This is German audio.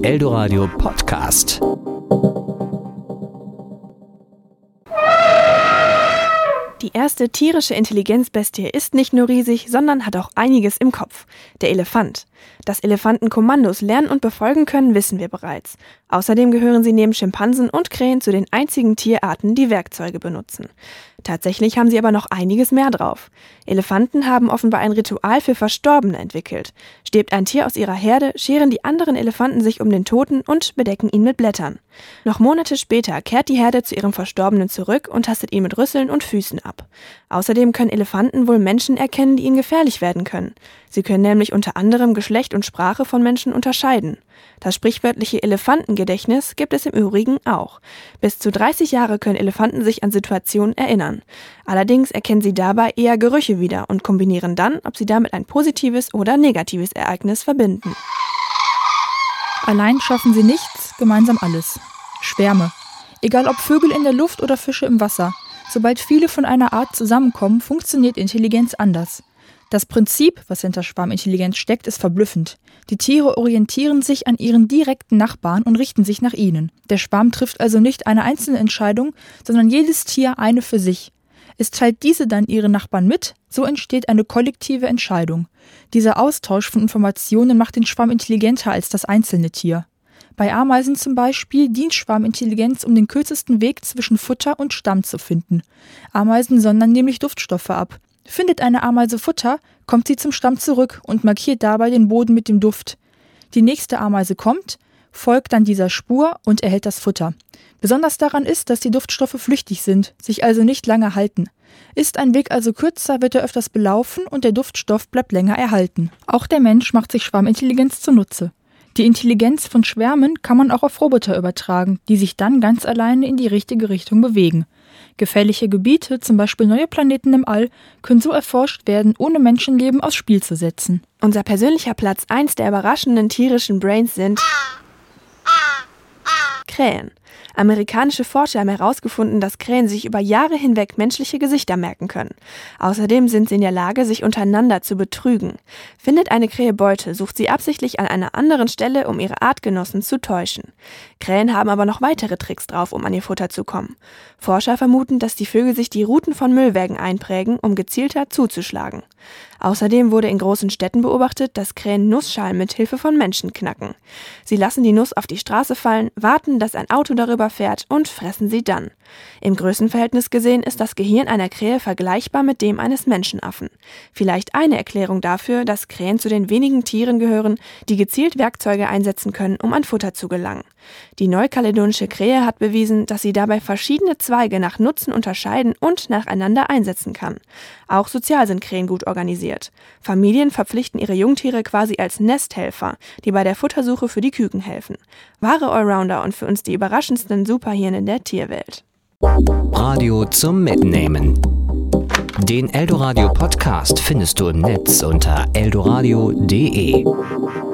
Eldoradio Podcast. Die erste tierische Intelligenzbestie ist nicht nur riesig, sondern hat auch einiges im Kopf. Der Elefant. Dass Elefanten Kommandos lernen und befolgen können, wissen wir bereits. Außerdem gehören sie neben Schimpansen und Krähen zu den einzigen Tierarten, die Werkzeuge benutzen. Tatsächlich haben sie aber noch einiges mehr drauf. Elefanten haben offenbar ein Ritual für Verstorbene entwickelt. Stirbt ein Tier aus ihrer Herde, scheren die anderen Elefanten sich um den Toten und bedecken ihn mit Blättern. Noch Monate später kehrt die Herde zu ihrem Verstorbenen zurück und tastet ihn mit Rüsseln und Füßen ab. Außerdem können Elefanten wohl Menschen erkennen, die ihnen gefährlich werden können. Sie können nämlich unter anderem Geschlecht und Sprache von Menschen unterscheiden. Das sprichwörtliche Elefantengedächtnis gibt es im Übrigen auch. Bis zu 30 Jahre können Elefanten sich an Situationen erinnern. Allerdings erkennen sie dabei eher Gerüche wieder und kombinieren dann, ob sie damit ein positives oder negatives Ereignis verbinden. Allein schaffen sie nichts, gemeinsam alles. Schwärme. Egal ob Vögel in der Luft oder Fische im Wasser. Sobald viele von einer Art zusammenkommen, funktioniert Intelligenz anders. Das Prinzip, was hinter Schwarmintelligenz steckt, ist verblüffend. Die Tiere orientieren sich an ihren direkten Nachbarn und richten sich nach ihnen. Der Schwarm trifft also nicht eine einzelne Entscheidung, sondern jedes Tier eine für sich. Es teilt diese dann ihren Nachbarn mit, so entsteht eine kollektive Entscheidung. Dieser Austausch von Informationen macht den Schwarm intelligenter als das einzelne Tier. Bei Ameisen zum Beispiel dient Schwarmintelligenz, um den kürzesten Weg zwischen Futter und Stamm zu finden. Ameisen sondern nämlich Duftstoffe ab. Findet eine Ameise Futter, kommt sie zum Stamm zurück und markiert dabei den Boden mit dem Duft. Die nächste Ameise kommt, folgt dann dieser Spur und erhält das Futter. Besonders daran ist, dass die Duftstoffe flüchtig sind, sich also nicht lange halten. Ist ein Weg also kürzer, wird er öfters belaufen und der Duftstoff bleibt länger erhalten. Auch der Mensch macht sich Schwarmintelligenz zunutze. Die Intelligenz von Schwärmen kann man auch auf Roboter übertragen, die sich dann ganz alleine in die richtige Richtung bewegen. Gefährliche Gebiete, zum Beispiel neue Planeten im All, können so erforscht werden, ohne Menschenleben aufs Spiel zu setzen. Unser persönlicher Platz 1 der überraschenden tierischen Brains sind Krähen. Amerikanische Forscher haben herausgefunden, dass Krähen sich über Jahre hinweg menschliche Gesichter merken können. Außerdem sind sie in der Lage, sich untereinander zu betrügen. Findet eine Krähe Beute, sucht sie absichtlich an einer anderen Stelle, um ihre Artgenossen zu täuschen. Krähen haben aber noch weitere Tricks drauf, um an ihr Futter zu kommen. Forscher vermuten, dass die Vögel sich die Routen von Müllwägen einprägen, um gezielter zuzuschlagen. Außerdem wurde in großen Städten beobachtet, dass Krähen Nussschalen mit Hilfe von Menschen knacken. Sie lassen die Nuss auf die Straße fallen, warten, dass ein Auto darüber fährt und fressen sie dann. Im Größenverhältnis gesehen ist das Gehirn einer Krähe vergleichbar mit dem eines Menschenaffen. Vielleicht eine Erklärung dafür, dass Krähen zu den wenigen Tieren gehören, die gezielt Werkzeuge einsetzen können, um an Futter zu gelangen. Die neukaledonische Krähe hat bewiesen, dass sie dabei verschiedene Zweige nach Nutzen unterscheiden und nacheinander einsetzen kann. Auch sozial sind Krähen gut organisiert. Familien verpflichten ihre Jungtiere quasi als Nesthelfer, die bei der Futtersuche für die Küken helfen. Wahre Allrounder und für uns die überraschendsten Superhirne der Tierwelt. Radio zum Mitnehmen. Den Eldoradio Podcast findest du im Netz unter eldoradio.de.